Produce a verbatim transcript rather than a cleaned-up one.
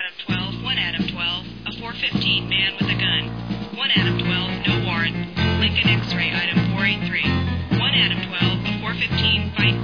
Adam twelve, one Adam twelve, a four fifteen man with a gun. one Adam twelve, no warrant. Lincoln X-ray, item four eight three. one Adam twelve, a four fifteen fight